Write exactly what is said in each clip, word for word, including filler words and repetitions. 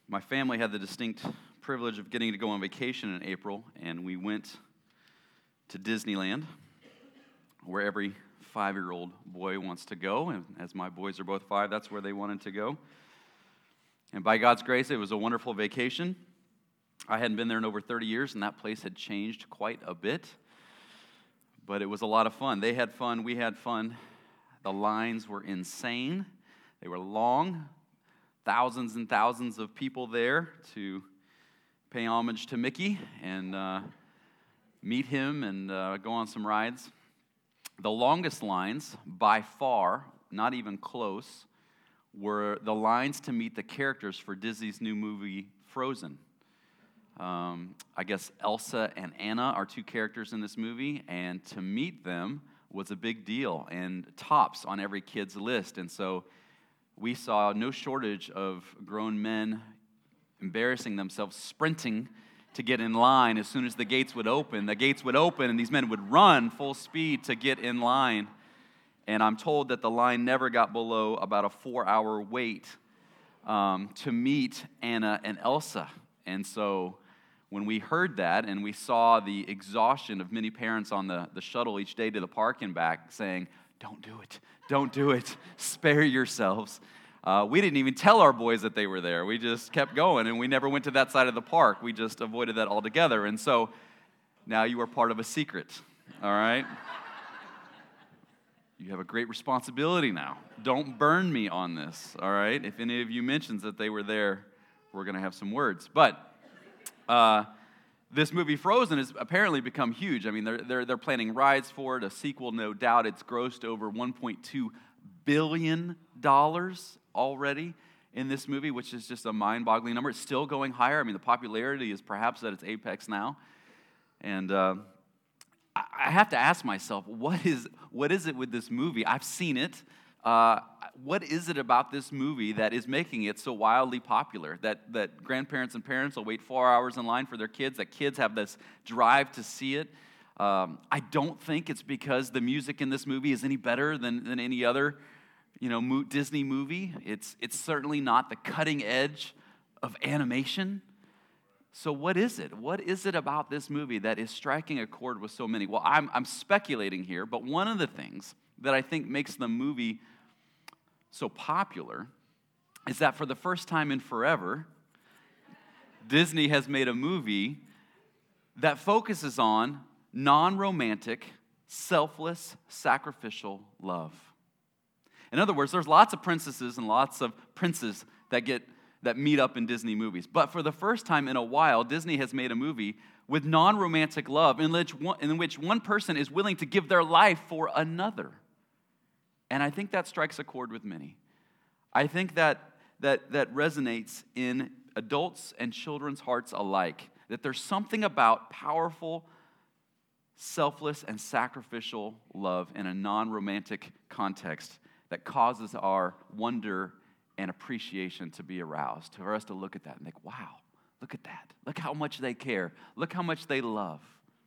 My family had the distinct privilege of getting to go on vacation in April, and we went to Disneyland, where every five-year-old boy wants to go, and as my boys are both five, that's where they wanted to go. And by God's grace, it was a wonderful vacation. I hadn't been there in over thirty years, and that place had changed quite a bit, but it was a lot of fun. They had fun, we had fun. The lines were insane. They were long. Thousands and thousands of people there to pay homage to Mickey and uh, meet him and uh, go on some rides. The longest lines, by far, not even close, were the lines to meet the characters for Disney's new movie, Frozen. Um, I guess Elsa and Anna are two characters in this movie, and to meet them was a big deal and tops on every kid's list. And so we saw no shortage of grown men embarrassing themselves, sprinting to get in line as soon as the gates would open. The gates would open, and these men would run full speed to get in line. And I'm told that the line never got below about a four-hour wait um, to meet Anna and Elsa. And so when we heard that and we saw the exhaustion of many parents on the, the shuttle each day to the park and back saying, don't do it, don't do it, spare yourselves. Uh, we didn't even tell our boys that they were there. We just kept going, and we never went to that side of the park. We just avoided that altogether. And so now you are part of a secret, all right? You have a great responsibility now. Don't burn me on this, all right? If any of you mentions that they were there, we're going to have some words. But uh, this movie Frozen has apparently become huge. I mean, they're, they're, they're planning rides for it, a sequel, no doubt. It's grossed over one point two billion dollars already in this movie, which is just a mind-boggling number. It's still going higher. I mean, the popularity is perhaps at its apex now. And uh, I have to ask myself, what is what is it with this movie? I've seen it. Uh, what is it about this movie that is making it so wildly popular, that, that grandparents and parents will wait four hours in line for their kids, that kids have this drive to see it? Um, I don't think it's because the music in this movie is any better than, than any other you know, mo- Disney movie. It's, it's certainly not the cutting edge of animation. So what is it? What is it about this movie that is striking a chord with so many? Well, I'm, I'm speculating here, but one of the things that I think makes the movie so popular is that for the first time in forever, Disney has made a movie that focuses on non-romantic, selfless, sacrificial love. In other words, there's lots of princesses and lots of princes that get that meet up in Disney movies. But for the first time in a while, Disney has made a movie with non-romantic love in which one, in which one person is willing to give their life for another. And I think that strikes a chord with many. I think that that that resonates in adults and children's hearts alike, that there's something about powerful, selfless, and sacrificial love in a non-romantic context that causes our wonder and appreciation to be aroused, for us to look at that and think, wow, look at that. Look how much they care. Look how much they love.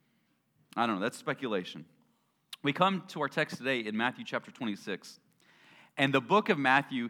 I don't know, that's speculation. We come to our text today in Matthew chapter twenty-six. And the book of Matthew,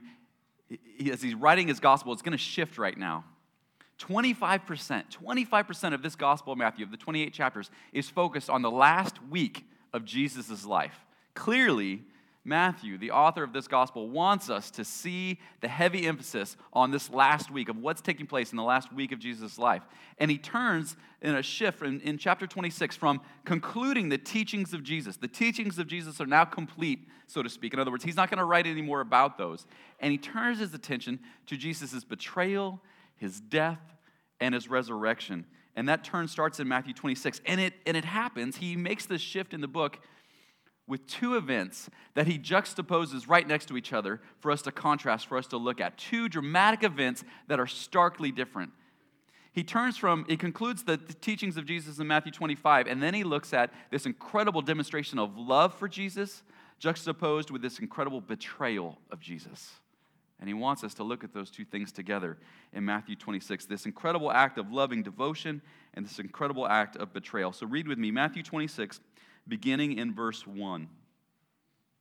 as he's writing his gospel, it's going to shift right now. twenty-five percent, twenty-five percent of this gospel of Matthew, of the twenty-eight chapters, is focused on the last week of Jesus' life. Clearly, Matthew, the author of this gospel, wants us to see the heavy emphasis on this last week of what's taking place in the last week of Jesus' life. And he turns in a shift in, in chapter twenty-six from concluding the teachings of Jesus. The teachings of Jesus are now complete, so to speak. In other words, he's not going to write any more about those. And he turns his attention to Jesus' betrayal, his death, and his resurrection. And that turn starts in Matthew twenty-six. And it, and it happens, he makes this shift in the book with two events that he juxtaposes right next to each other for us to contrast, for us to look at. Two dramatic events that are starkly different. He turns from, he concludes the, the teachings of Jesus in Matthew twenty-five, and then he looks at this incredible demonstration of love for Jesus, juxtaposed with this incredible betrayal of Jesus. And he wants us to look at those two things together in Matthew twenty-six, this incredible act of loving devotion and this incredible act of betrayal. So read with me, Matthew twenty-six, beginning in verse one.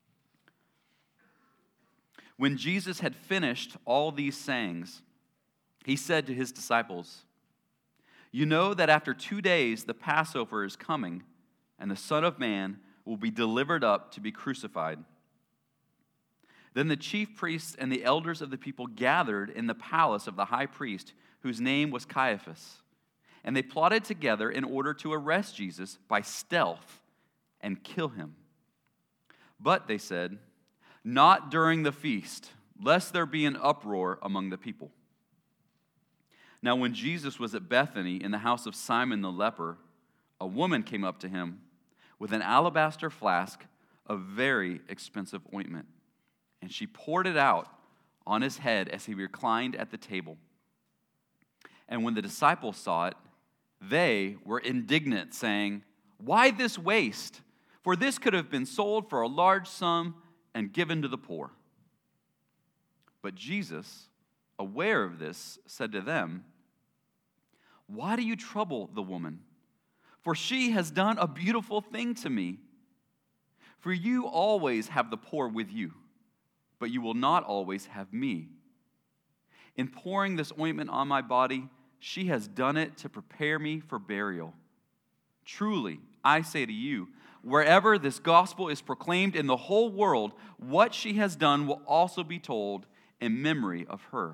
When Jesus had finished all these sayings, he said to his disciples, "You know that after two days the Passover is coming, and the Son of Man will be delivered up to be crucified." Then the chief priests and the elders of the people gathered in the palace of the high priest, whose name was Caiaphas. And they plotted together in order to arrest Jesus by stealth and kill him. But, they said, not during the feast, lest there be an uproar among the people. Now when Jesus was at Bethany in the house of Simon the leper, a woman came up to him with an alabaster flask of very expensive ointment, and she poured it out on his head as he reclined at the table. And when the disciples saw it, they were indignant, saying, "Why this waste? For this could have been sold for a large sum and given to the poor." But Jesus, aware of this, said to them, "Why do you trouble the woman? For she has done a beautiful thing to me. For you always have the poor with you, but you will not always have me. In pouring this ointment on my body, she has done it to prepare me for burial. Truly, I say to you, wherever this gospel is proclaimed in the whole world, what she has done will also be told in memory of her."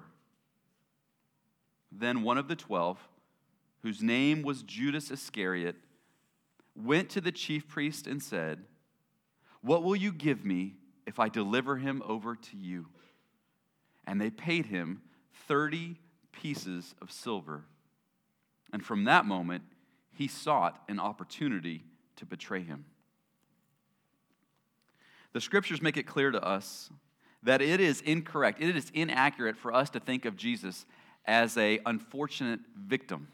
Then one of the twelve, whose name was Judas Iscariot, went to the chief priest and said, "What will you give me if I deliver him over to you?" And they paid him thirty pieces of silver. And from that moment, he sought an opportunity to betray him. The scriptures make it clear to us that it is incorrect, it is inaccurate for us to think of Jesus as an unfortunate victim.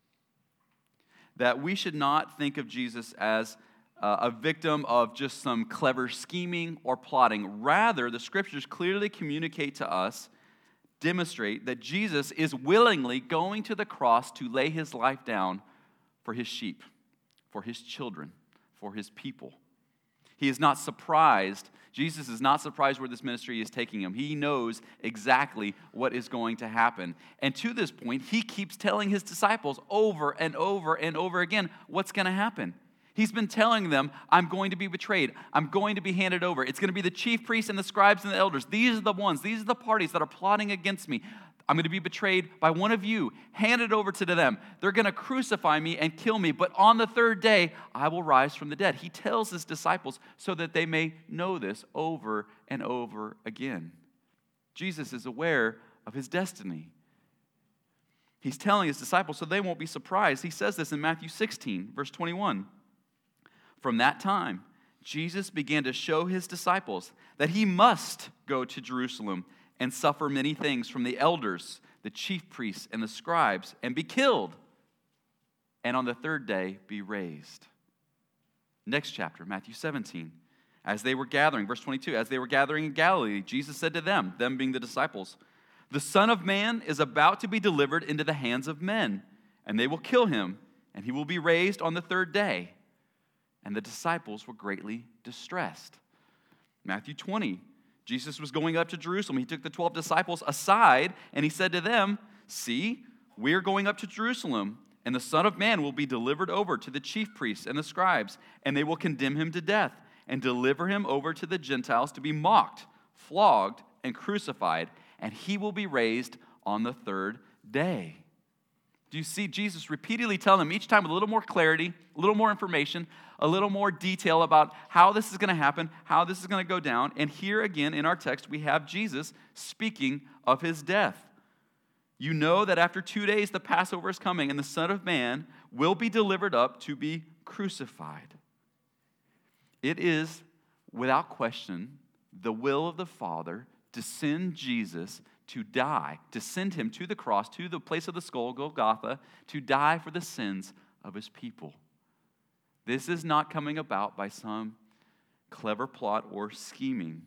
That we should not think of Jesus as uh, a victim of just some clever scheming or plotting. Rather, the scriptures clearly communicate to us, demonstrate that Jesus is willingly going to the cross to lay his life down for his sheep, for his children, for his people. He is not surprised. Jesus is not surprised where this ministry is taking him. He knows exactly what is going to happen. And to this point, he keeps telling his disciples over and over and over again what's going to happen. He's been telling them, I'm going to be betrayed. I'm going to be handed over. It's going to be the chief priests and the scribes and the elders. These are the ones, these are the parties that are plotting against me. I'm going to be betrayed by one of you, handed over to them. They're going to crucify me and kill me, but on the third day, I will rise from the dead. He tells his disciples so that they may know this over and over again. Jesus is aware of his destiny. He's telling his disciples so they won't be surprised. He says this in Matthew sixteen, verse twenty-one. From that time, Jesus began to show his disciples that he must go to Jerusalem and suffer many things from the elders, the chief priests, and the scribes, and be killed, and on the third day be raised. Next chapter, Matthew seventeen. As they were gathering, verse twenty-two, as they were gathering in Galilee, Jesus said to them, them being the disciples, "The Son of Man is about to be delivered into the hands of men, and they will kill him, and he will be raised on the third day." And the disciples were greatly distressed. Matthew twenty, Jesus was going up to Jerusalem. He took the twelve disciples aside, and he said to them, "See, we are going up to Jerusalem, and the Son of Man will be delivered over to the chief priests and the scribes, and they will condemn him to death and deliver him over to the Gentiles to be mocked, flogged, and crucified, and he will be raised on the third day." Do you see Jesus repeatedly telling them each time with a little more clarity, a little more information, a little more detail about how this is going to happen, how this is going to go down. And here again in our text, we have Jesus speaking of his death. You know that after two days the Passover is coming, and the Son of Man will be delivered up to be crucified. It is, without question, the will of the Father to send Jesus to die, to send him to the cross, to the place of the skull, Golgotha, to die for the sins of his people. This is not coming about by some clever plot or scheming.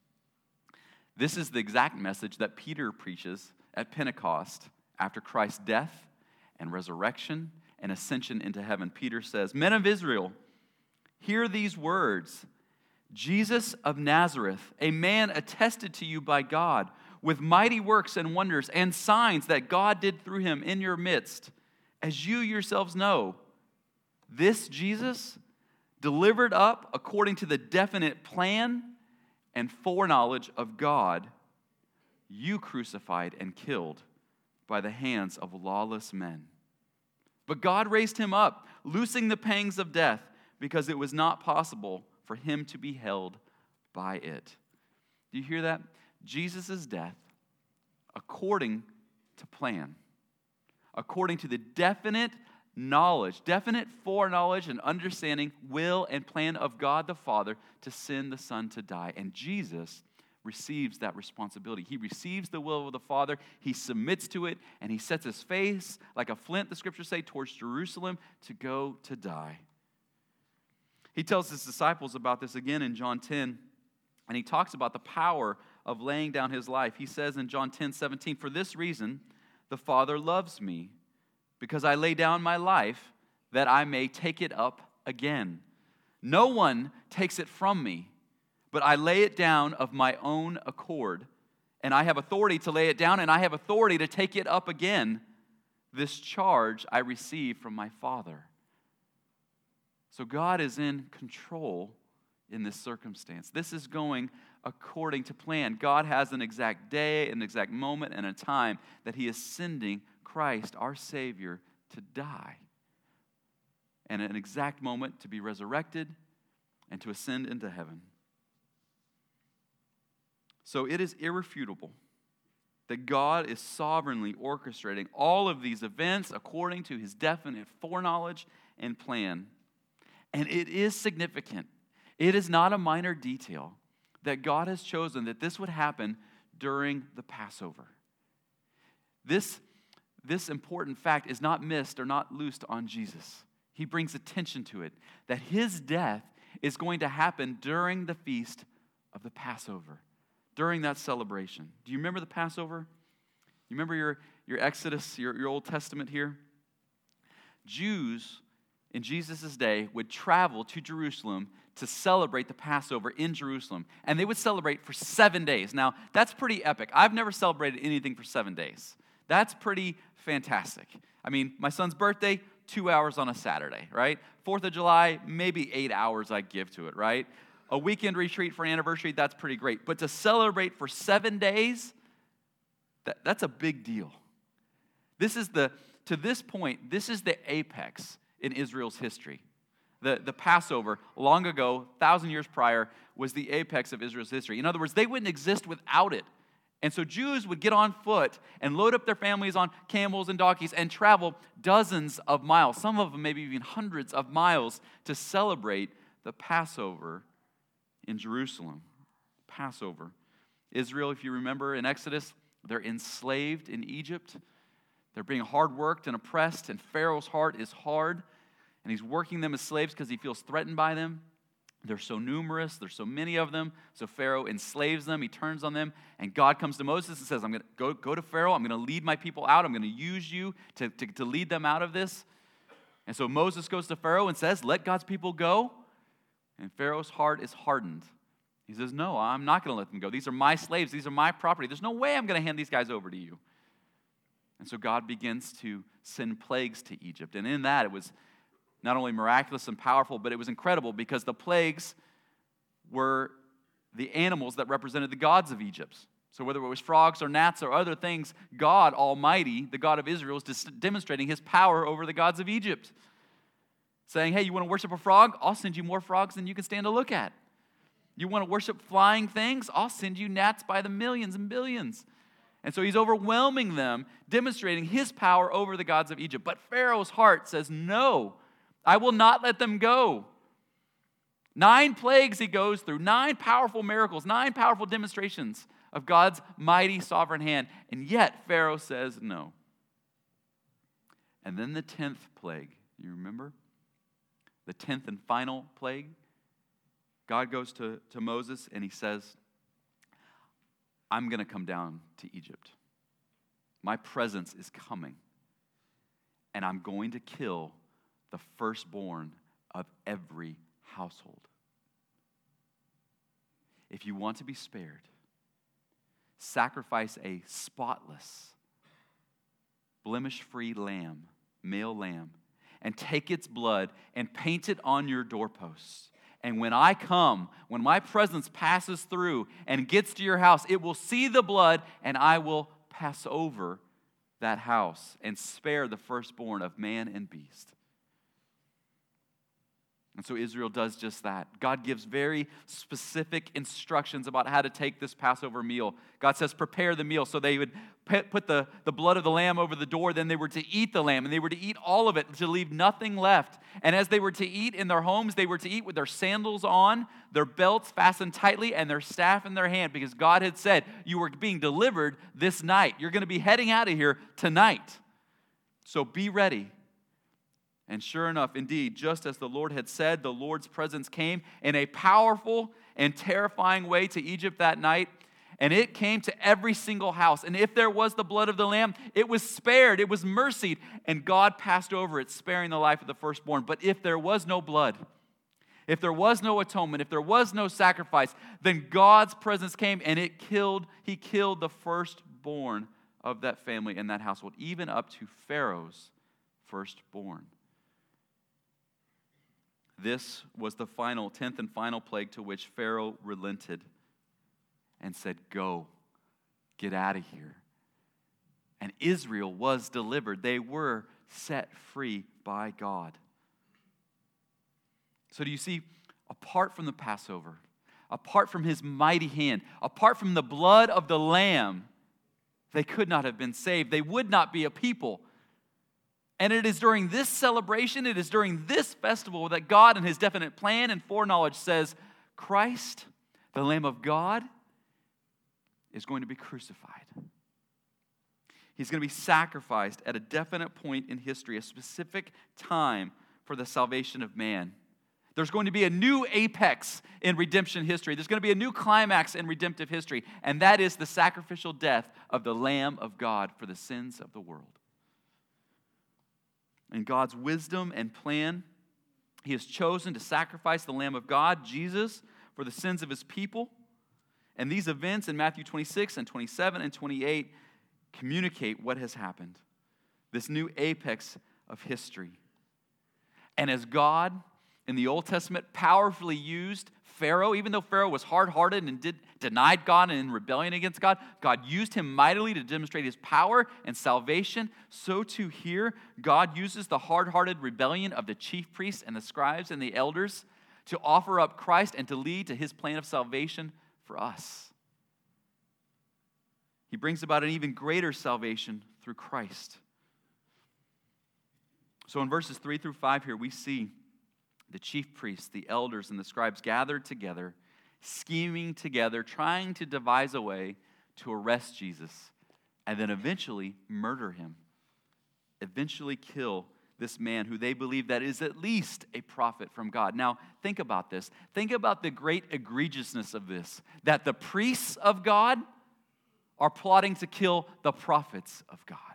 This is the exact message that Peter preaches at Pentecost after Christ's death and resurrection and ascension into heaven. Peter says, "Men of Israel, hear these words. Jesus of Nazareth, a man attested to you by God, with mighty works and wonders and signs that God did through him in your midst, as you yourselves know. This Jesus, delivered up according to the definite plan and foreknowledge of God, you crucified and killed by the hands of lawless men. But God raised him up, loosing the pangs of death, because it was not possible for him to be held by it. Do you hear that? Jesus' death, according to plan, according to the definite knowledge, definite foreknowledge and understanding, will and plan of God the Father to send the Son to die. And Jesus receives that responsibility. He receives the will of the Father, he submits to it, and he sets his face like a flint, the scriptures say, towards Jerusalem to go to die. He tells his disciples about this again in John ten, and he talks about the power of laying down his life. He says in John ten seventeen, "For this reason the Father loves me, because I lay down my life that I may take it up again. No one takes it from me, but I lay it down of my own accord. And I have authority to lay it down, and I have authority to take it up again. This charge I receive from my Father." So God is in control in this circumstance. This is going according to plan. God has an exact day, an exact moment, and a time that he is sending Christ, our Savior, to die. And an exact moment to be resurrected and to ascend into heaven. So it is irrefutable that God is sovereignly orchestrating all of these events according to his definite foreknowledge and plan. And it is significant. It is not a minor detail that God has chosen that this would happen during the Passover. This, this important fact is not missed or not loosed on Jesus. He brings attention to it, that his death is going to happen during the feast of the Passover, during that celebration. Do you remember the Passover? You remember your, your Exodus, your, your Old Testament here? Jews in Jesus' day would travel to Jerusalem to celebrate the Passover in Jerusalem. And they would celebrate for seven days. Now, that's pretty epic. I've never celebrated anything for seven days. That's pretty fantastic. I mean, my son's birthday, two hours on a Saturday, right? Fourth of July, maybe eight hours I give to it, right? A weekend retreat for an anniversary, that's pretty great. But to celebrate for seven days, that, that's a big deal. This is the, to this point, this is the apex in Israel's history. The, the Passover, long ago, a thousand years prior, was the apex of Israel's history. In other words, they wouldn't exist without it. And so Jews would get on foot and load up their families on camels and donkeys and travel dozens of miles, some of them maybe even hundreds of miles, to celebrate the Passover in Jerusalem. Passover. Israel, if you remember in Exodus, they're enslaved in Egypt. They're being hard worked and oppressed, and Pharaoh's heart is hard. And he's working them as slaves because he feels threatened by them. They're so numerous. There's so many of them. So Pharaoh enslaves them. He turns on them. And God comes to Moses and says, I'm going to go, go to Pharaoh. I'm going to lead my people out. I'm going to use you to, to, to lead them out of this. And so Moses goes to Pharaoh and says, let God's people go. And Pharaoh's heart is hardened. He says, no, I'm not going to let them go. These are my slaves. These are my property. There's no way I'm going to hand these guys over to you. And so God begins to send plagues to Egypt. And in that, it was not only miraculous and powerful, but it was incredible because the plagues were the animals that represented the gods of Egypt. So whether it was frogs or gnats or other things, God Almighty, the God of Israel, is demonstrating his power over the gods of Egypt. Saying, hey, you want to worship a frog? I'll send you more frogs than you can stand to look at. You want to worship flying things? I'll send you gnats by the millions and billions. And so he's overwhelming them, demonstrating his power over the gods of Egypt. But Pharaoh's heart says, no, I will not let them go. Nine plagues he goes through, nine powerful miracles, nine powerful demonstrations of God's mighty sovereign hand. And yet Pharaoh says no. And then the tenth plague, you remember? The tenth and final plague. God goes to, to Moses and he says, I'm going to come down to Egypt. My presence is coming. And I'm going to kill the firstborn of every household. If you want to be spared, sacrifice a spotless, blemish-free lamb, male lamb, and take its blood and paint it on your doorposts. And when I come, when my presence passes through and gets to your house, it will see the blood, and I will pass over that house and spare the firstborn of man and beast. And so Israel does just that. God gives very specific instructions about how to take this Passover meal. God says, prepare the meal. So they would put the, the blood of the lamb over the door. Then they were to eat the lamb, and they were to eat all of it, to leave nothing left. And as they were to eat in their homes, they were to eat with their sandals on, their belts fastened tightly, and their staff in their hand, because God had said, you were being delivered this night. You're going to be heading out of here tonight. So be ready. And sure enough, indeed, just as the Lord had said, the Lord's presence came in a powerful and terrifying way to Egypt that night, and it came to every single house. And if there was the blood of the lamb, it was spared, it was mercied, and God passed over it, sparing the life of the firstborn. But if there was no blood, if there was no atonement, if there was no sacrifice, then God's presence came, and it killed, he killed the firstborn of that family and that household, even up to Pharaoh's firstborn. This was the final, tenth and final plague to which Pharaoh relented and said, go, get out of here. And Israel was delivered. They were set free by God. So do you see, apart from the Passover, apart from his mighty hand, apart from the blood of the Lamb, they could not have been saved. They would not be a people. And it is during this celebration, it is during this festival that God in his definite plan and foreknowledge says, Christ, the Lamb of God, is going to be crucified. He's going to be sacrificed at a definite point in history, a specific time for the salvation of man. There's going to be a new apex in redemption history. There's going to be a new climax in redemptive history, and that is the sacrificial death of the Lamb of God for the sins of the world. In God's wisdom and plan, he has chosen to sacrifice the Lamb of God, Jesus, for the sins of his people. And these events in Matthew twenty-six and twenty-seven and twenty-eight communicate what has happened, this new apex of history. And as God in the Old Testament powerfully used Pharaoh, even though Pharaoh was hard-hearted and did, denied God and in rebellion against God, God used him mightily to demonstrate his power and salvation. So too here, God uses the hard-hearted rebellion of the chief priests and the scribes and the elders to offer up Christ and to lead to his plan of salvation for us. He brings about an even greater salvation through Christ. So in verses three through five here, we see the chief priests, the elders, and the scribes gathered together, scheming together, trying to devise a way to arrest Jesus, and then eventually murder him, eventually kill this man who they believe that is at least a prophet from God. Now, think about this. Think about the great egregiousness of this, that the priests of God are plotting to kill the prophets of God.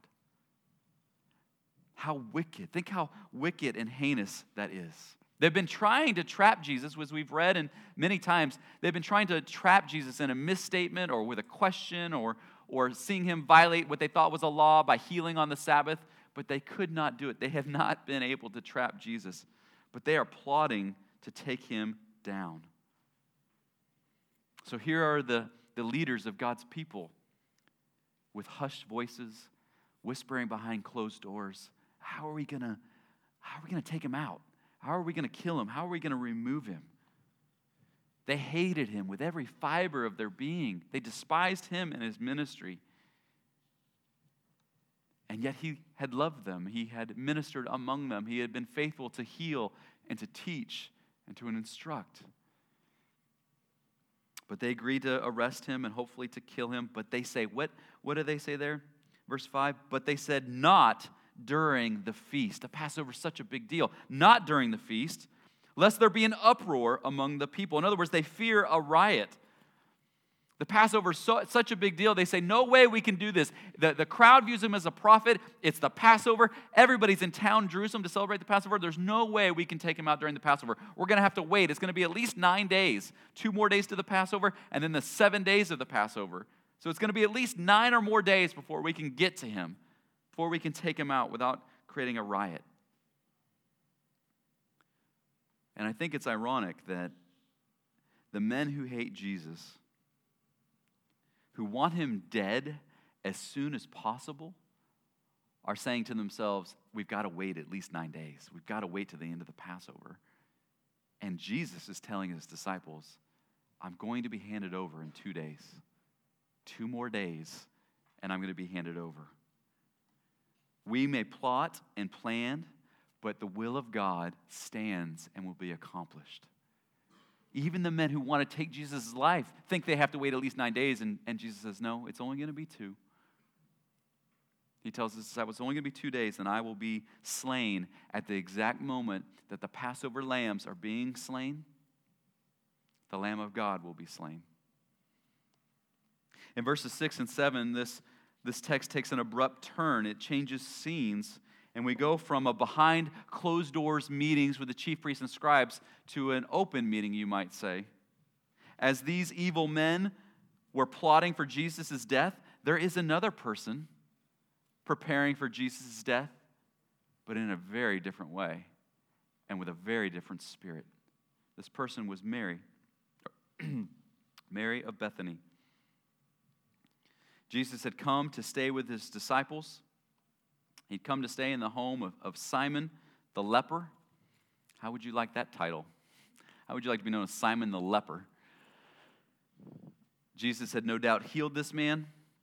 How wicked. Think how wicked and heinous that is. They've been trying to trap Jesus, as we've read, and many times they've been trying to trap Jesus in a misstatement or with a question or, or seeing him violate what they thought was a law by healing on the Sabbath, but they could not do it. They have not been able to trap Jesus, but they are plotting to take him down. So here are the, the leaders of God's people with hushed voices, whispering behind closed doors. How are we gonna, how are we gonna take him out? How are we going to kill him? How are we going to remove him? They hated him with every fiber of their being. They despised him and his ministry. And yet he had loved them. He had ministered among them. He had been faithful to heal and to teach and to instruct. But they agreed to arrest him and hopefully to kill him. But they say, what, what do they say there? Verse five, but they said not during the feast. The Passover is such a big deal. Not during the feast, lest there be an uproar among the people. In other words, they fear a riot. The Passover is so, such a big deal, they say, no way we can do this. The, the crowd views him as a prophet. It's the Passover. Everybody's in town, Jerusalem, to celebrate the Passover. There's no way we can take him out during the Passover. We're going to have to wait. It's going to be at least nine days. Two more days to the Passover, and then the seven days of the Passover So it's going to be at least nine or more days before we can get to him, before we can take him out without creating a riot. And I think it's ironic that the men who hate Jesus, who want him dead as soon as possible, are saying to themselves, we've got to wait at least nine days. We've got to wait to the end of the Passover. And Jesus is telling his disciples, I'm going to be handed over in two days. Two more days, and I'm going to be handed over. We may plot and plan, but the will of God stands and will be accomplished. Even the men who want to take Jesus' life think they have to wait at least nine days, and, and Jesus says, no, it's only going to be two. He tells his disciples, it's only going to be two days, and I will be slain at the exact moment that the Passover lambs are being slain. The Lamb of God will be slain. In verses six and seven, this, this text takes an abrupt turn. It changes scenes, and we go from a behind closed doors meetings with the chief priests and scribes to an open meeting, you might say. As these evil men were plotting for Jesus' death, there is another person preparing for Jesus' death, but in a very different way and with a very different spirit. This person was Mary, Mary of Bethany. Jesus had come to stay with his disciples. He'd come to stay in the home of, of Simon the leper. How would you like that title? How would you like to be known as Simon the leper? Jesus had no doubt healed this man,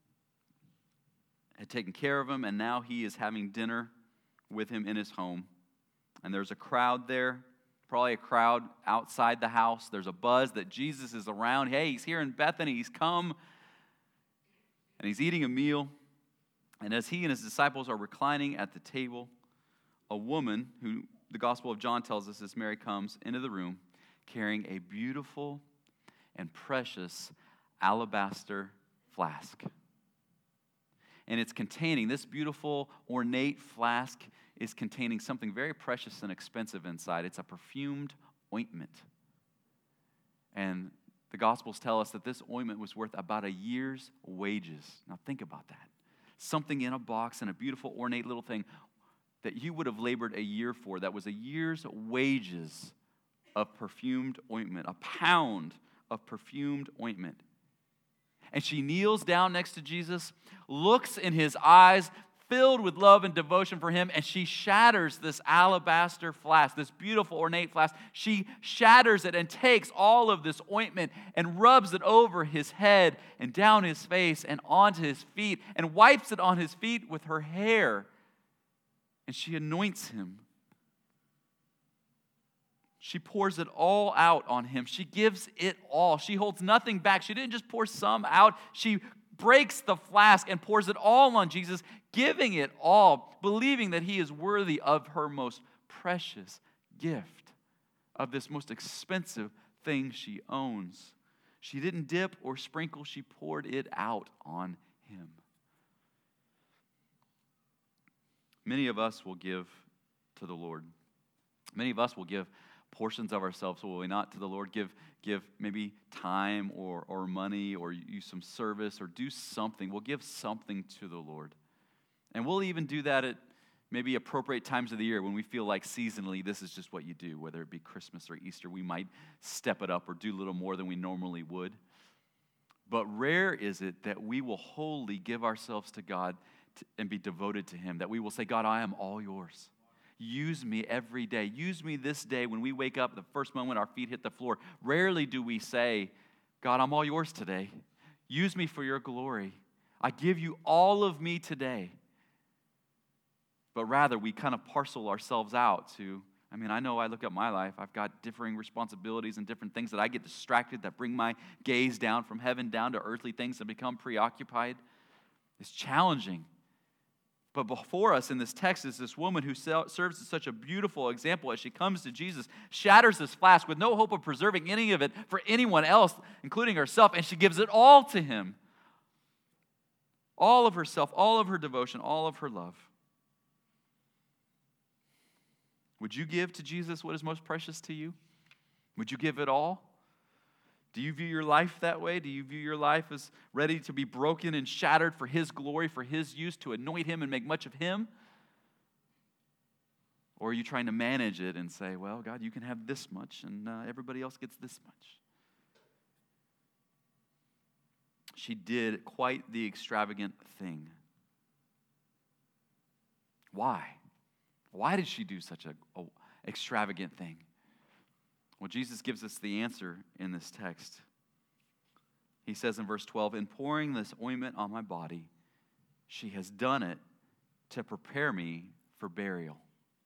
had taken care of him, and now he is having dinner with him in his home. And there's a crowd there, probably a crowd outside the house. There's a buzz that Jesus is around. Hey, he's here in Bethany. He's come. And he's eating a meal. And as he and his disciples are reclining at the table, a woman, who the Gospel of John tells us as Mary comes into the room, carrying a beautiful and precious alabaster flask. And it's containing, this beautiful, ornate flask is containing something very precious and expensive inside. It's a perfumed ointment. And the Gospels tell us that this ointment was worth about a year's wages. Now think about that. Something in a box and a beautiful, ornate little thing that you would have labored a year for. That was a year's wages of perfumed ointment, a pound of perfumed ointment. And she kneels down next to Jesus, looks in his eyes, filled with love and devotion for him, and she shatters this alabaster flask, this beautiful ornate flask. She shatters it and takes all of this ointment and rubs it over his head and down his face and onto his feet and wipes it on his feet with her hair. And she anoints him. She pours it all out on him. She gives it all. She holds nothing back. She didn't just pour some out. She breaks the flask and pours it all on Jesus, giving it all, believing that he is worthy of her most precious gift, of this most expensive thing she owns. She didn't dip or sprinkle. She poured it out on him. Many of us will give to the Lord. Many of us will give portions of ourselves, will we not, to the Lord? Give give maybe time or, or money or use some service or do something. We'll give something to the Lord. And we'll even do that at maybe appropriate times of the year when we feel like seasonally this is just what you do, whether it be Christmas or Easter. We might step it up or do a little more than we normally would. But rare is it that we will wholly give ourselves to God to, and be devoted to him, that we will say, God, I am all yours. Use me every day. Use me this day when we wake up, the first moment our feet hit the floor. Rarely do we say, God, I'm all yours today. Use me for your glory. I give you all of me today. But rather, we kind of parcel ourselves out to, I mean, I know I look at my life. I've got differing responsibilities and different things that I get distracted, that bring my gaze down from heaven down to earthly things and become preoccupied. It's challenging. But before us in this text is this woman who serves as such a beautiful example as she comes to Jesus, shatters this flask with no hope of preserving any of it for anyone else, including herself, and she gives it all to him. All of herself, all of her devotion, all of her love. Would you give to Jesus what is most precious to you? Would you give it all? Do you view your life that way? Do you view your life as ready to be broken and shattered for His glory, for His use, to anoint Him and make much of Him? Or are you trying to manage it and say, well, God, you can have this much and uh, everybody else gets this much? She did quite the extravagant thing. Why? Why did she do such an extravagant thing? Well, Jesus gives us the answer in this text. He says in verse twelve, in pouring this ointment on my body, she has done it to prepare me for burial.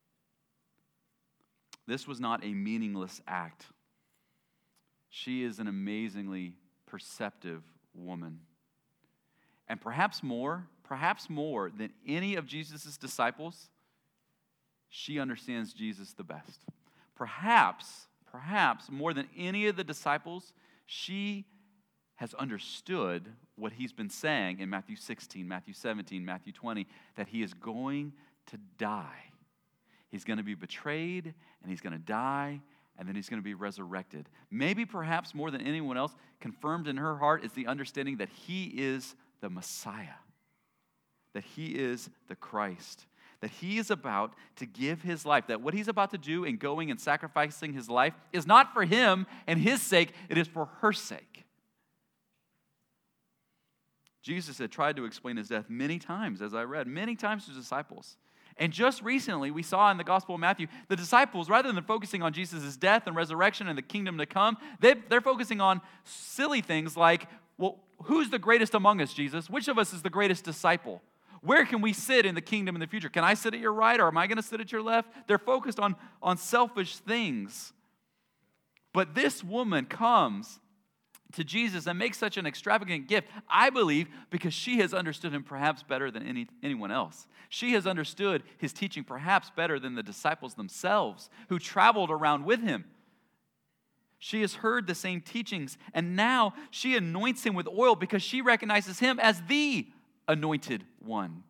This was not a meaningless act. She is an amazingly perceptive woman. And perhaps more, perhaps more than any of Jesus' disciples, she understands Jesus the best. Perhaps, perhaps more than any of the disciples, she has understood what he's been saying in Matthew sixteen, Matthew seventeen, Matthew twenty, that he is going to die. He's going to be betrayed, and he's going to die, and then he's going to be resurrected. Maybe perhaps more than anyone else, confirmed in her heart is the understanding that he is the Messiah, that he is the Christ, that he is about to give his life, that what he's about to do in going and sacrificing his life is not for him and his sake, it is for her sake. Jesus had tried to explain his death many times, as I read, many times to his disciples. And just recently, we saw in the Gospel of Matthew, the disciples, rather than focusing on Jesus' death and resurrection and the kingdom to come, they, they're focusing on silly things like, well, who's the greatest among us, Jesus? Which of us is the greatest disciple? Where can we sit in the kingdom in the future? Can I sit at your right, or am I going to sit at your left? They're focused on, on selfish things. But this woman comes to Jesus and makes such an extravagant gift, I believe, because she has understood him perhaps better than any, anyone else. She has understood his teaching perhaps better than the disciples themselves who traveled around with him. She has heard the same teachings, and now she anoints him with oil because she recognizes him as the anointed one.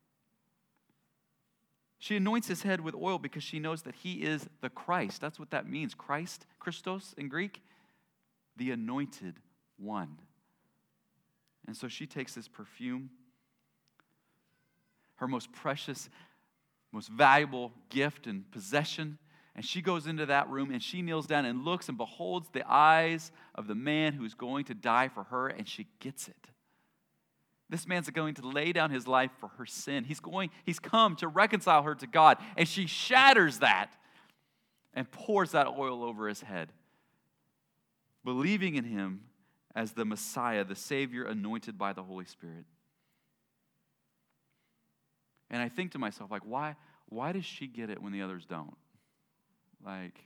She anoints his head with oil because she knows that he is the Christ. That's what that means. Christ, Christos in Greek, the anointed one. And so she takes this perfume, her most precious, most valuable gift and possession, and she goes into that room and she kneels down and looks and beholds the eyes of the man who is going to die for her, and she gets it. This man's going to lay down his life for her sin. He's going, he's come to reconcile her to God, and she shatters that and pours that oil over his head, believing in him as the Messiah, the Savior anointed by the Holy Spirit. And I think to myself, like, why, why does she get it when the others don't? Like,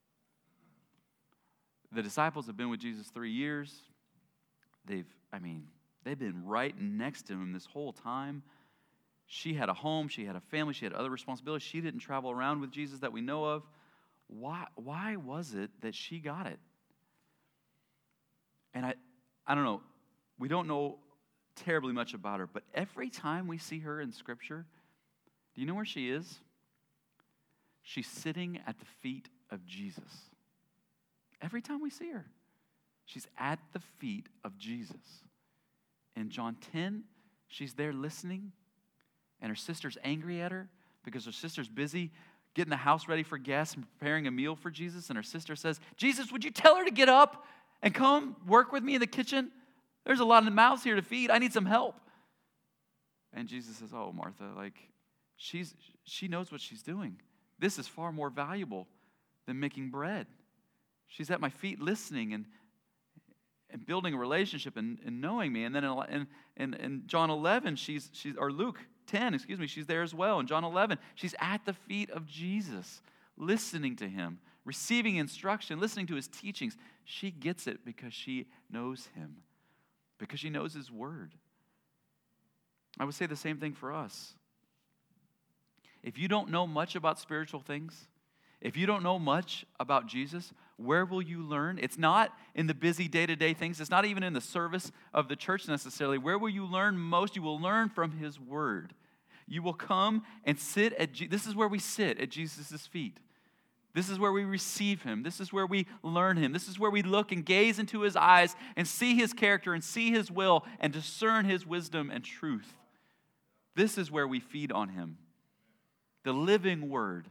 the disciples have been with Jesus three years. They've, I mean, they've been right next to him this whole time. She had a home, she had a family, she had other responsibilities. She didn't travel around with Jesus that we know of. Why, why was it that she got it? And I, I don't know, we don't know terribly much about her, but every time we see her in Scripture, do you know where she is? She's sitting at the feet of Jesus. Every time we see her, she's at the feet of Jesus. In John ten, she's there listening, and her sister's angry at her because her sister's busy getting the house ready for guests and preparing a meal for Jesus, and her sister says, Jesus, would you tell her to get up and come work with me in the kitchen? There's a lot of mouths here to feed. I need some help. And Jesus says, oh, Martha, like, she's she knows what she's doing. This is far more valuable than making bread. She's at my feet listening and and building a relationship and, and knowing me. And then in, in, in, in John eleven, she's, she's, or Luke ten, excuse me, she's there as well. In John eleven, she's at the feet of Jesus, listening to him, receiving instruction, listening to his teachings. She gets it because she knows him, because she knows his word. I would say the same thing for us. If you don't know much about spiritual things, if you don't know much about Jesus, where will you learn? It's not in the busy day-to-day things. It's not even in the service of the church necessarily. Where will you learn most? You will learn from his word. You will come and sit at, Je- this is where we sit, at Jesus' feet. This is where we receive him. This is where we learn him. This is where we look and gaze into his eyes and see his character and see his will and discern his wisdom and truth. This is where we feed on him. The living word.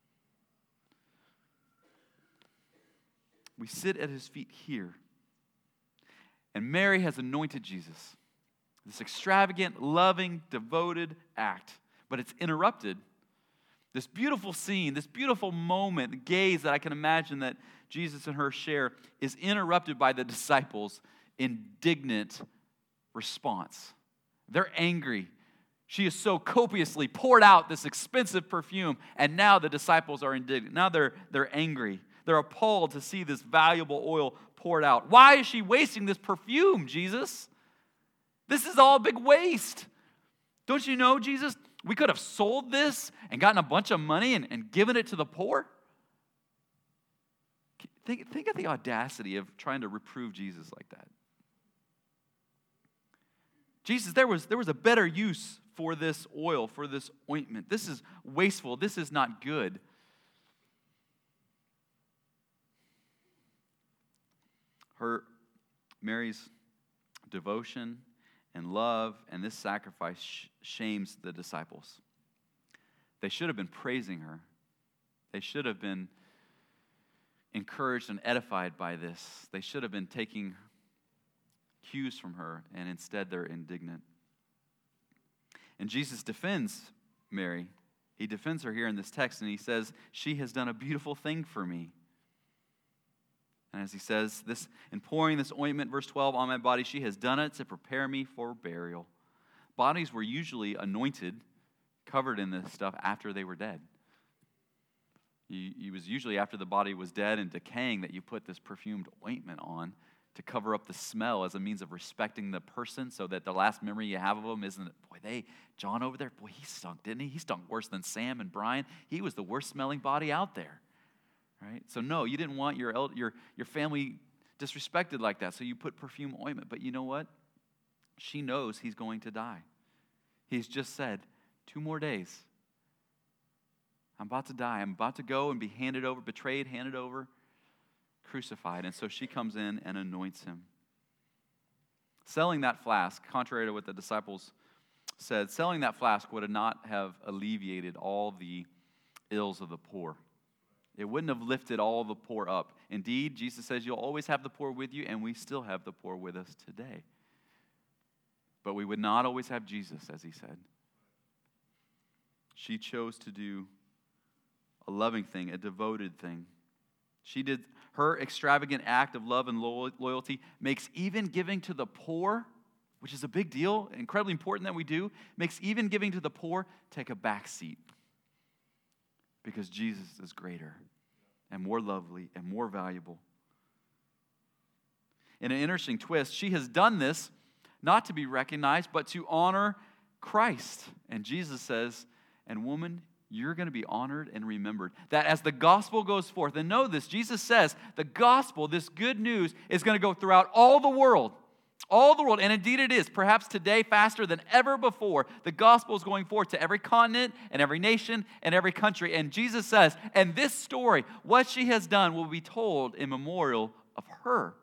We sit at his feet here. And Mary has anointed Jesus. This extravagant, loving, devoted act. But it's interrupted. This beautiful scene, this beautiful moment, the gaze that I can imagine that Jesus and her share is interrupted by the disciples' indignant response. They're angry. She has so copiously poured out this expensive perfume, and now the disciples are indignant. Now they're, they're angry. They're appalled to see this valuable oil poured out. Why is she wasting this perfume, Jesus? This is all a big waste. Don't you know, Jesus? We could have sold this and gotten a bunch of money and, and given it to the poor. Think, think of the audacity of trying to reprove Jesus like that. Jesus, there was, there was a better use for this oil, for this ointment. This is wasteful. This is not good. Her, Mary's devotion and love and this sacrifice sh- shames the disciples. They should have been praising her. They should have been encouraged and edified by this. They should have been taking cues from her, and instead they're indignant. And Jesus defends Mary. He defends her here in this text, and he says, she has done a beautiful thing for me. And as he says, this in pouring this ointment, verse twelve, on my body, she has done it to prepare me for burial. Bodies were usually anointed, covered in this stuff after they were dead. It was usually after the body was dead and decaying that you put this perfumed ointment on to cover up the smell as a means of respecting the person, so that the last memory you have of them isn't, boy, they, John over there, boy, he stunk, didn't he? He stunk worse than Sam and Brian. He was the worst smelling body out there. Right? So no, you didn't want your, your, your family disrespected like that, so you put perfume ointment. But you know what? She knows he's going to die. He's just said, two more days. I'm about to die. I'm about to go and be handed over, betrayed, handed over, crucified. And so she comes in and anoints him. Selling that flask, contrary to what the disciples said, selling that flask would not have alleviated all the ills of the poor. It wouldn't have lifted all the poor up. Indeed, Jesus says you'll always have the poor with you, and we still have the poor with us today. But we would not always have Jesus, as he said. She chose to do a loving thing, a devoted thing. She did her extravagant act of love and loyalty makes even giving to the poor, which is a big deal, incredibly important that we do, makes even giving to the poor take a back seat. Because Jesus is greater and more lovely and more valuable. In an interesting twist, she has done this not to be recognized, but to honor Christ. And Jesus says, and woman, you're going to be honored and remembered. That as the gospel goes forth, and know this, Jesus says the gospel, this good news, is going to go throughout all the world. All the world, and indeed it is, perhaps today faster than ever before, the gospel is going forth to every continent and every nation and every country. And Jesus says, and this story, what she has done, will be told in memorial of her.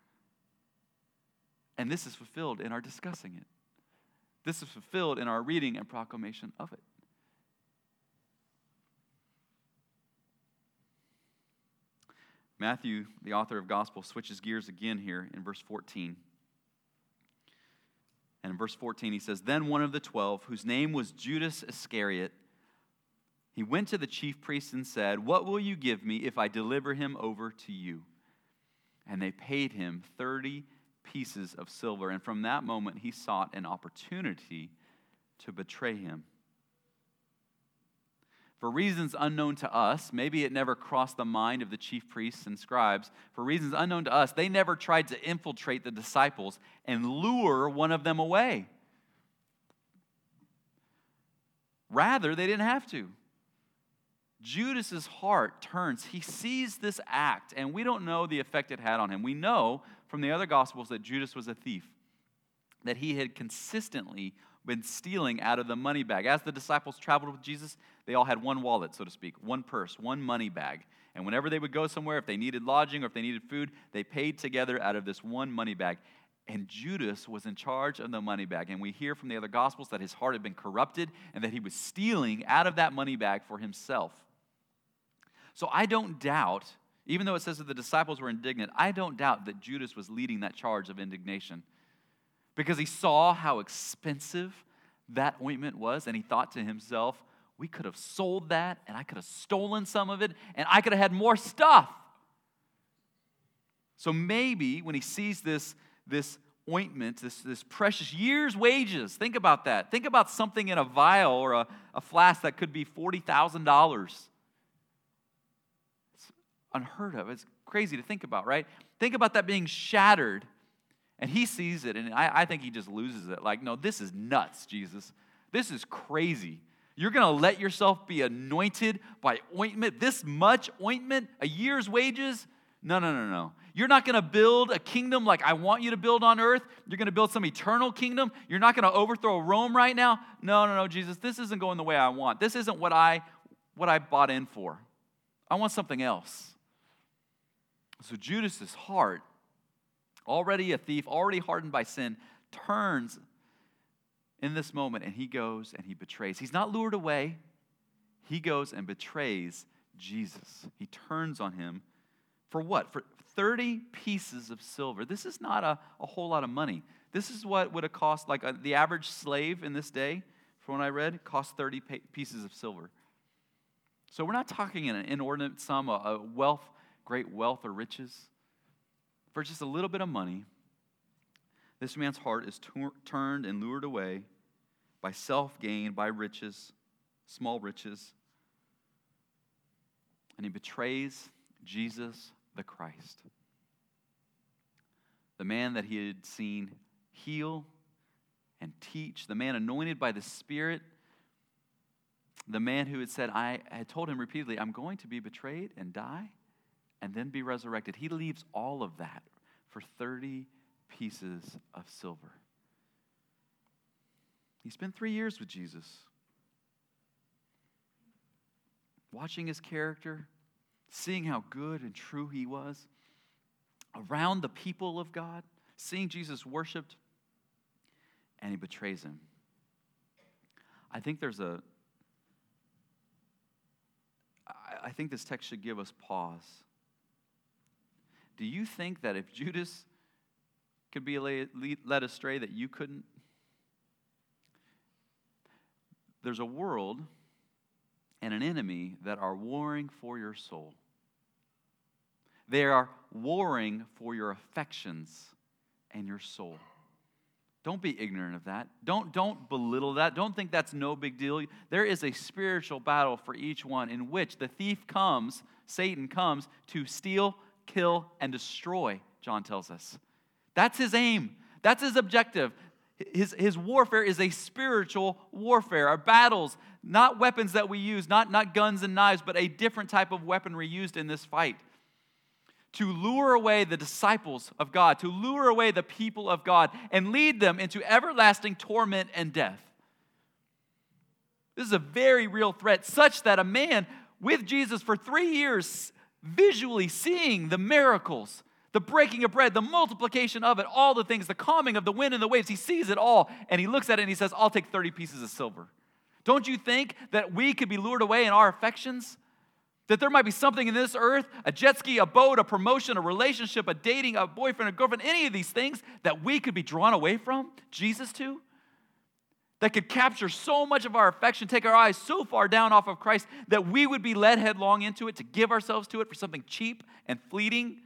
And this is fulfilled in our discussing it. This is fulfilled in our reading and proclamation of it. Matthew, the author of Gospel, switches gears again here in verse fourteen. And in verse fourteen, he says, then one of the twelve, whose name was Judas Iscariot, he went to the chief priests and said, what will you give me if I deliver him over to you? And they paid him thirty pieces of silver. And from that moment, he sought an opportunity to betray him. For reasons unknown to us, maybe it never crossed the mind of the chief priests and scribes, for reasons unknown to us, they never tried to infiltrate the disciples and lure one of them away. Rather, they didn't have to. Judas's heart turns. He sees this act, and we don't know the effect it had on him. We know from the other Gospels that Judas was a thief, that he had consistently been stealing out of the money bag. As the disciples traveled with Jesus, they all had one wallet, so to speak, one purse, one money bag. And whenever they would go somewhere, if they needed lodging or if they needed food, they paid together out of this one money bag. And Judas was in charge of the money bag. And we hear from the other Gospels that his heart had been corrupted and that he was stealing out of that money bag for himself. So I don't doubt, even though it says that the disciples were indignant, I don't doubt that Judas was leading that charge of indignation, because he saw how expensive that ointment was, and he thought to himself, we could have sold that, and I could have stolen some of it, and I could have had more stuff. So maybe when he sees this, this ointment, this, this precious year's wages, think about that. Think about something in a vial or a, a flask that could be forty thousand dollars. It's unheard of. It's crazy to think about, right? Think about that being shattered. And he sees it, and I, I think he just loses it. Like, no, this is nuts, Jesus. This is crazy. You're going to let yourself be anointed by ointment, this much ointment, a year's wages? No, no, no, no. You're not going to build a kingdom like I want you to build on earth. You're going to build some eternal kingdom. You're not going to overthrow Rome right now. No, no, no, Jesus, this isn't going the way I want. This isn't what I, what I bought in for. I want something else. So Judas's heart, already a thief, already hardened by sin, turns in this moment, and he goes and he betrays. He's not lured away. He goes and betrays Jesus. He turns on him for what? For thirty pieces of silver. This is not a, a whole lot of money. This is what would have cost, like a, the average slave in this day, from what I read, cost thirty pieces of silver. So we're not talking an inordinate sum, a, a wealth, great wealth or riches. For just a little bit of money, this man's heart is tur- turned and lured away by self-gain, by riches, small riches. And he betrays Jesus the Christ, the man that he had seen heal and teach, the man anointed by the Spirit, the man who had said, I had told him repeatedly, I'm going to be betrayed and die and then be resurrected. He leaves all of that for thirty pieces of silver. He spent three years with Jesus, watching his character, seeing how good and true he was, around the people of God, seeing Jesus worshiped, and he betrays him. I think there's a, I think this text should give us pause. Do you think that if Judas could be led astray, that you couldn't? There's a world and an enemy that are warring for your soul. They are warring for your affections and your soul. Don't be ignorant of that. Don't, don't belittle that. Don't think that's no big deal. There is a spiritual battle for each one in which the thief comes, Satan comes, to steal, kill, and destroy, John tells us. That's his aim. That's his objective. His, his warfare is a spiritual warfare. Our battles, not weapons that we use, not, not guns and knives, but a different type of weaponry used in this fight. To lure away the disciples of God, to lure away the people of God, and lead them into everlasting torment and death. This is a very real threat, such that a man with Jesus for three years, visually seeing the miracles, the breaking of bread, the multiplication of it, all the things, the calming of the wind and the waves, he sees it all, and he looks at it and he says, I'll take thirty pieces of silver. Don't you think that we could be lured away in our affections? That there might be something in this earth, a jet ski, a boat, a promotion, a relationship, a dating, a boyfriend, a girlfriend, any of these things that we could be drawn away from Jesus to? That could capture so much of our affection, take our eyes so far down off of Christ that we would be led headlong into it, to give ourselves to it for something cheap and fleeting.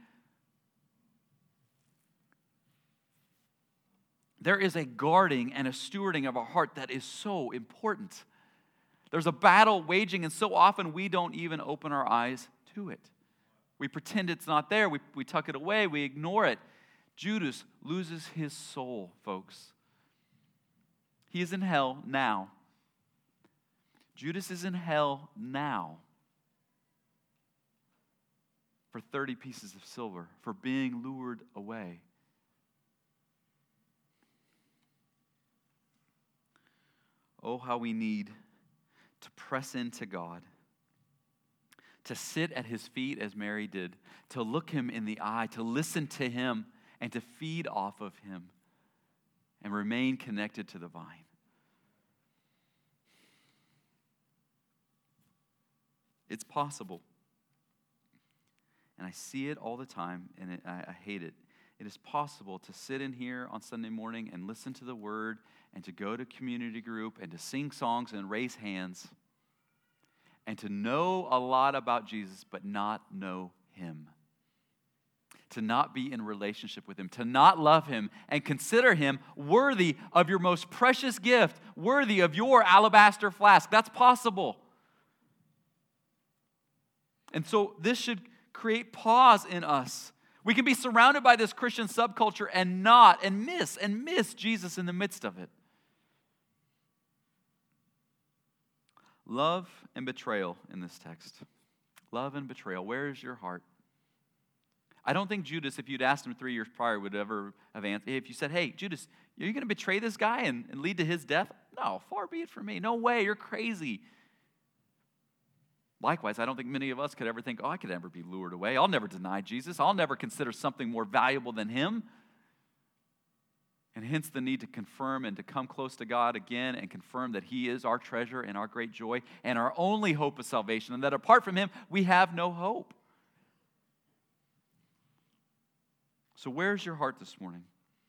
There is a guarding and a stewarding of our heart that is so important. There's a battle waging, and so often we don't even open our eyes to it. We pretend it's not there. We, we tuck it away. We ignore it. Judas loses his soul, folks. He is in hell now. Judas is in hell now for thirty pieces of silver, for being lured away. Oh, how we need to press into God, to sit at his feet as Mary did, to look him in the eye, to listen to him, and to feed off of him and remain connected to the vine. It's possible. And I see it all the time, and it, I, I hate it. It is possible to sit in here on Sunday morning and listen to the word and to go to community group and to sing songs and raise hands and to know a lot about Jesus but not know him. To not be in relationship with him, to not love him and consider him worthy of your most precious gift, worthy of your alabaster flask. That's possible. And so this should create pause in us. We can be surrounded by this Christian subculture and not, and miss, and miss Jesus in the midst of it. Love and betrayal in this text. Love and betrayal. Where is your heart? I don't think Judas, if you'd asked him three years prior, would ever have answered. If you said, hey, Judas, are you going to betray this guy and, and lead to his death? No, far be it from me. No way, you're crazy. Likewise, I don't think many of us could ever think, oh, I could never be lured away. I'll never deny Jesus. I'll never consider something more valuable than him. And hence the need to confirm and to come close to God again and confirm that he is our treasure and our great joy and our only hope of salvation, and that apart from him, we have no hope. So where's your heart this morning?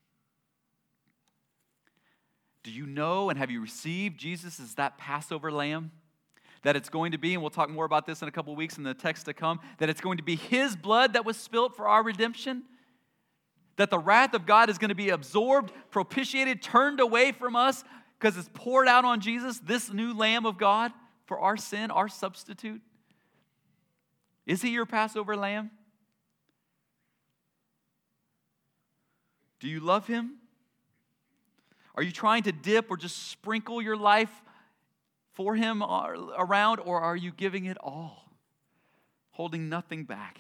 Do you know and have you received Jesus as that Passover lamb? That it's going to be, and we'll talk more about this in a couple of weeks in the text to come, that it's going to be his blood that was spilt for our redemption? That the wrath of God is going to be absorbed, propitiated, turned away from us because it's poured out on Jesus, this new Lamb of God, for our sin, our substitute? Is he your Passover lamb? Do you love him? Are you trying to dip or just sprinkle your life for him around, or are you giving it all, holding nothing back?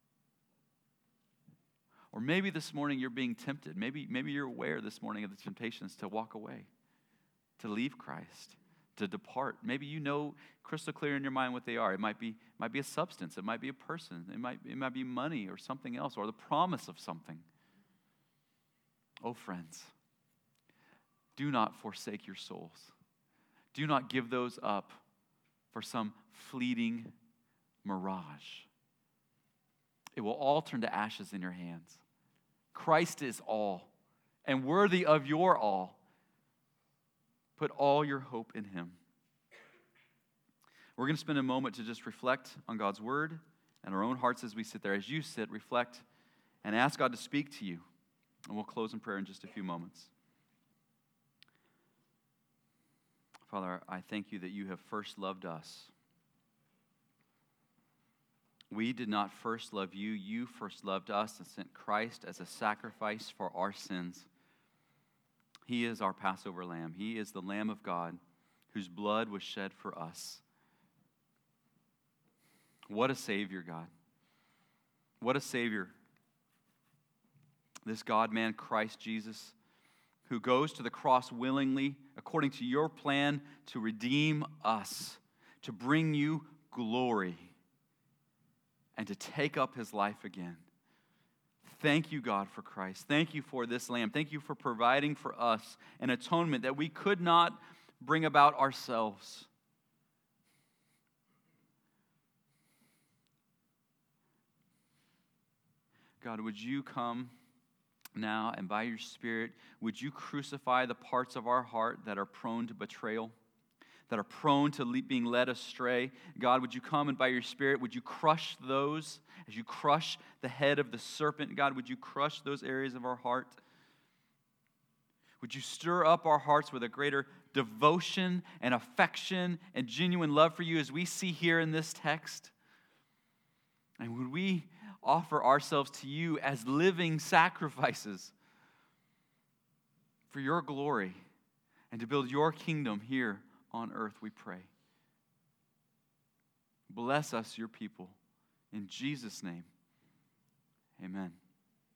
Or maybe this morning you're being tempted. Maybe, maybe you're aware this morning of the temptations to walk away, to leave Christ, to depart. Maybe you know crystal clear in your mind what they are. It might be, might be a substance. It might be a person. It might, it might be money or something else, or the promise of something. Oh, friends, do not forsake your souls. Do not give those up for some fleeting mirage. It will all turn to ashes in your hands. Christ is all, and worthy of your all. Put all your hope in him. We're going to spend a moment to just reflect on God's word and our own hearts as we sit there. As you sit, reflect and ask God to speak to you. And we'll close in prayer in just a few moments. Father, I thank you that you have first loved us. We did not first love you. You first loved us and sent Christ as a sacrifice for our sins. He is our Passover lamb. He is the Lamb of God whose blood was shed for us. What a Savior, God. What a Savior. This God-man, Christ Jesus, who goes to the cross willingly, according to your plan, to redeem us, to bring you glory, and to take up his life again. Thank you, God, for Christ. Thank you for this Lamb. Thank you for providing for us an atonement that we could not bring about ourselves. God, would you come now, and by your Spirit, would you crucify the parts of our heart that are prone to betrayal, that are prone to le- being led astray? God, would you come, and by your Spirit, would you crush those as you crush the head of the serpent? God, would you crush those areas of our heart? Would you stir up our hearts with a greater devotion and affection and genuine love for you as we see here in this text? And would we offer ourselves to you as living sacrifices for your glory and to build your kingdom here on earth, we pray. Bless us, your people. In Jesus' name, amen.